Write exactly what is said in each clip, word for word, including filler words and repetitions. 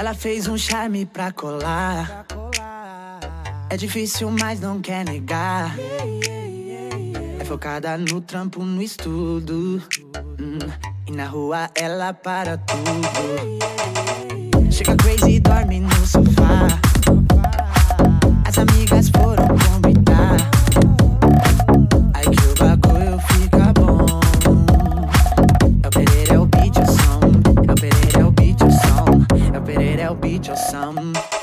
Ela fez um charme pra colar. É difícil, mas não quer negar. É focada no trampo, no estudo. hum, E na rua ela para tudo. Chega crazy e dorme no sofá. As amigas foram convidar. Aí que o bagulho fica bom. É o Pereira, é o beat, o som. É o Pereira, é o beat, o som. É o Pereira, é o beat, o som.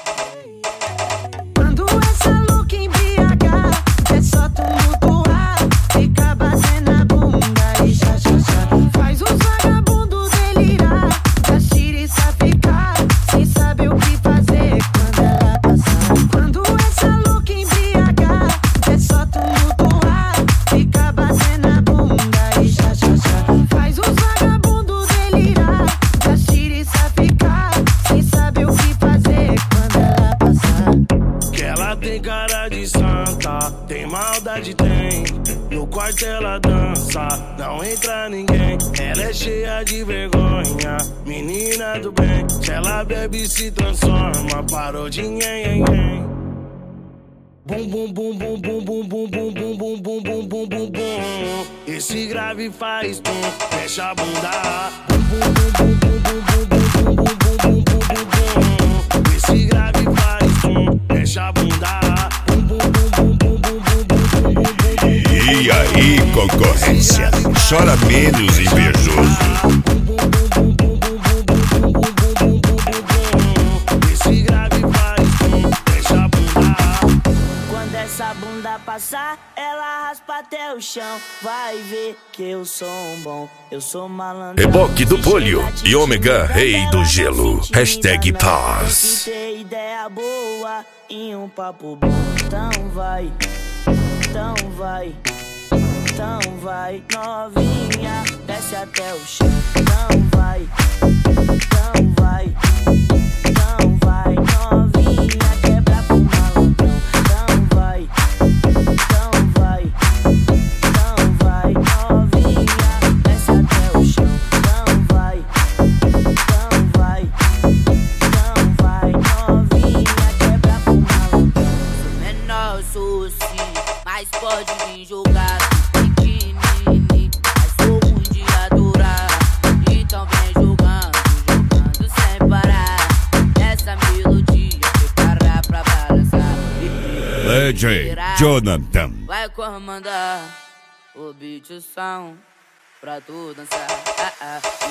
Quando essa louca embriagar, é só tumultuar. Fica batendo a bunda e já, já, já. Faz os vagabundos delirar. Faz tiriça ficar sem saber o que fazer quando ela passar. Quando essa louca embriagar, é só tumultuar. Fica batendo a bunda e já, já, já. Faz os vagabundos delirar. Faz tiriça ficar sem saber o que fazer quando ela passar. Que ela tem cara de santa, tem maldade, tem. No quarto ela dança, não entra ninguém. Ela é cheia de vergonha, menina do bem. Se ela bebe se transforma, parou de nhen, nhen, nhen. Bum, bum, bum, bum, bum, bum, bum, bum, bum, bum, bum, bum, bum, bum, bum. Esse grave faz pum, fecha a bunda. Bum, bum, bum, bum, bum, bum, bum, bum, bum, bum, bum, bum, bum, bum. Esse grave faz pum, fecha a bunda. Bum, bum, bum, bum, bum, bum, bum, bum, bum, bum, bum. E aí, concorrência? Chora menos, invejoso. Esse grave faz pum, fecha a bunda. Quando essa bunda passar, ela raspa até o chão. Vai ver que eu sou um bom, eu sou malandro. Reboque do Polio e Ômega, rei do gelo. Hashtag paz. Se tem ideia boa e um papo bom, então vai, então vai, então vai, novinha, desce até o chão. Então vai, então vai, então vai, novinha, quebra pro malandrão. Então vai, então vai, então vai, novinha, desce até o chão. Então vai, então vai, então vai, novinha, quebra pro malandrão. Sou menor, sou sim, mas pode me jogar. Pequenine, mas sou ruim de adorar. Então vem jogando, jogando sem parar. Essa melodia prepara pra balançar. D J Jonathan. Vai comandar o beat, o som, pra tu dançar. Ah, ah.